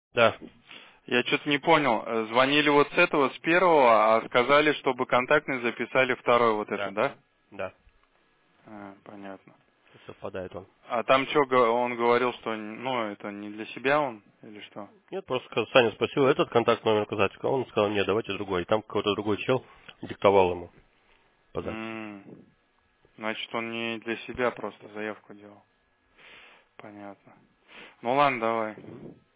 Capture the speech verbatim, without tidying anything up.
Да, Я что-то не понял. Э, Звонили вот с этого, с первого, а сказали, чтобы контактный записали второй вот это, да, да? да. А, понятно. Совпадает он. А там что, он говорил, что, ну, это не для себя он, или что? Нет, просто ска- Саня спросил, этот контакт номер указать. Он сказал, нет, давайте другой. И там какой-то другой чел диктовал ему по записи. М, Значит, он не для себя просто заявку делал. Понятно. Ну ладно, давай.